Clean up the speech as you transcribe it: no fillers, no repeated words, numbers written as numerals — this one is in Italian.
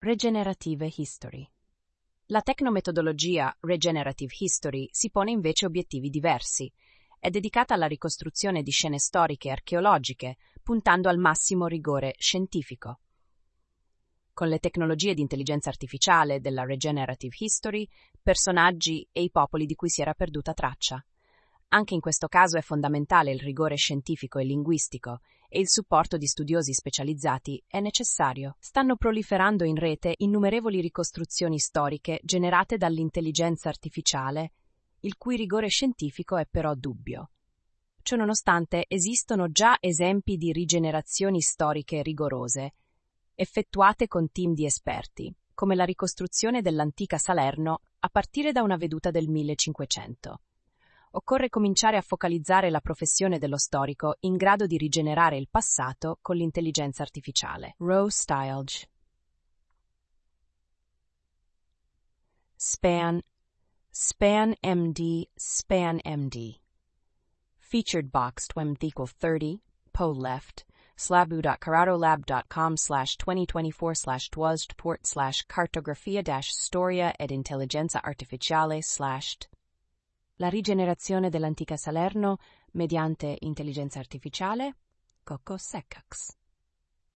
Regenerative History. La tecnometodologia Regenerative History si pone invece obiettivi diversi. È dedicata alla ricostruzione di scene storiche e archeologiche, puntando al massimo rigore scientifico. Con le tecnologie di intelligenza artificiale della Regenerative History, personaggi e i popoli di cui si era perduta traccia. Anche in questo caso è fondamentale il rigore scientifico e linguistico e il supporto di studiosi specializzati è necessario. Stanno proliferando in rete innumerevoli ricostruzioni storiche generate dall'intelligenza artificiale, il cui rigore scientifico è però dubbio. Ciononostante, esistono già esempi di rigenerazioni storiche rigorose, effettuate con team di esperti, come la ricostruzione dell'antica Salerno a partire da una veduta del 1500. Occorre cominciare a focalizzare la professione dello storico in grado di rigenerare il passato con l'intelligenza artificiale. Roe Stilge. SpanMD. Featured box 20 po left, slabu.carotolab.com/2024/twozd-port/cartografia-storia ed intelligenza artificiale / La rigenerazione dell'antica Salerno mediante intelligenza artificiale? Coco Secax.